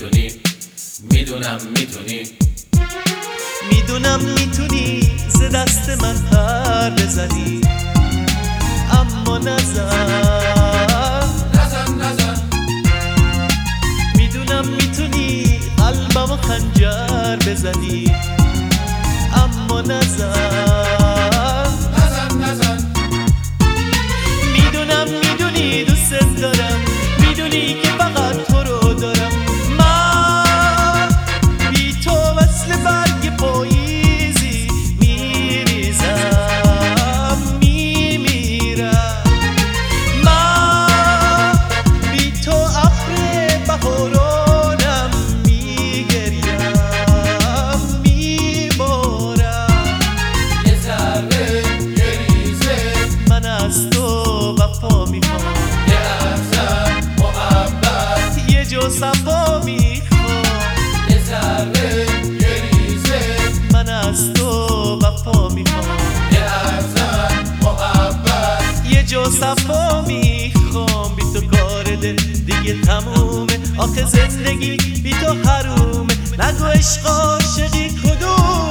میتونی، میدونم میتونی، میدونم میتونی ز دست من پر بزنی، اما نزن میدونم میتونی قلبمو خنجر بزنی، اما نزن میدونم میدونی دوست دارم، میدونی که فقط تو رو دارم. من بی تو مثل برگ پاییزی میریزم میمیرم. من بی تو ابر بهارانم میگریم میبارم. یه ذره گریزه من از تو وفا میخوام، یه ارزم محبت یه جو صفا میخوام. یه ذره گریزه من از تو وفا میخوام، یه ارزم محبت یه جو صفا میخوام. بی تو کار دل دیگه تمومه، آخه زندگی بی تو حرومه. نگو عشق عاشقی کدومه.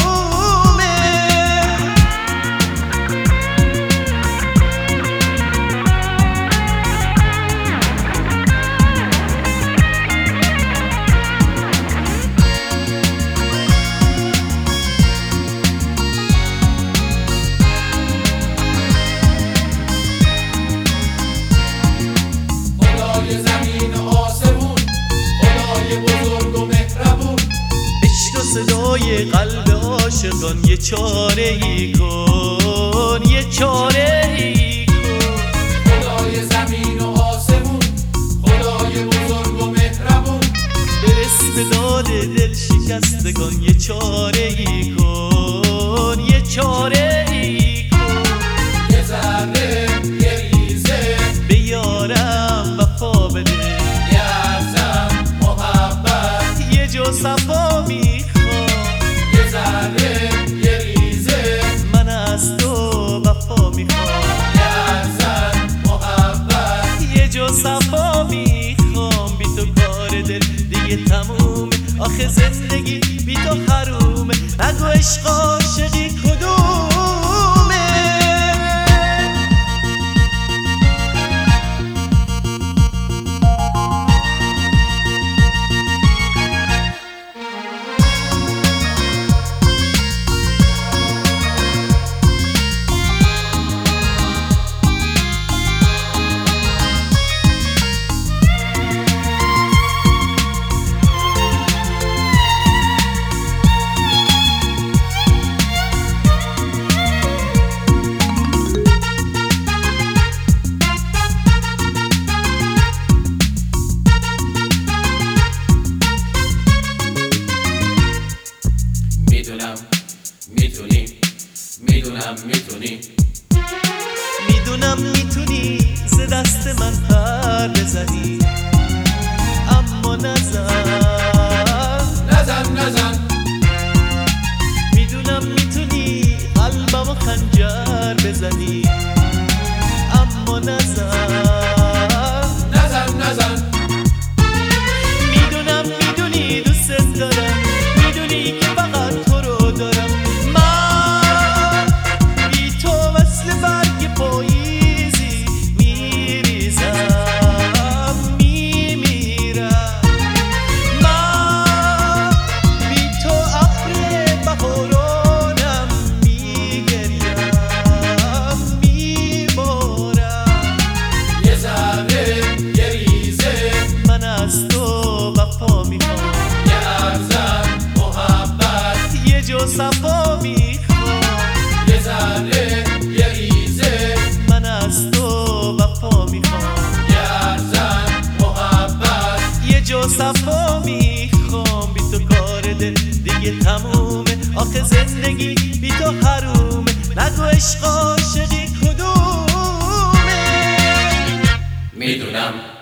خدای زمین و آسمون، خدای بزرگ و مهربون، عشق و صدای قلب عاشقان یه چاره ای کن، یه چاره ای کن. خدای زمین و آسمون، خدای بزرگ و مهربون، برس به داد دل شکستگان یه چاره ای کن، یه چاره ای کن. یه ذره گریزه به یارم وفا بده، یه ارزم محبت یه جو صفا میخوام. یه ذره گریزه من از تو وفا میخوام، یه ارزم محبت یه جو صفا میخوام. بی تو کار دل دیگه تمومه، آخه زندگی بی تو حرومه. نگو عشق عاشقی کدومه. میدونم میتونی، میدونم میتونی، میدونم میتونی ز دست من پر بزنی، اما نزن میدونم میتونی قلبمو خنجر بزنی، اما نزن میدونم میدونی دوست دارم، میدونی که فقط تو رو دارم. من بی تو مثل برگ پاییزی میریزم میمیرم. من بی تو ابر بهارانم میگریم میبارم. یه ذره گریزه من از تو وفا میخوام، یه ارزم محبت یه جو صفا میخوام. یه ذره گریزه من از تو وفا میخوام، یه ارزم محبت یه جو صفا میخوام. بی تو کار دل دیگه تمومه، آخه زندگی بی تو حرومه. نگو عشق عاشقی کدومه. میدونم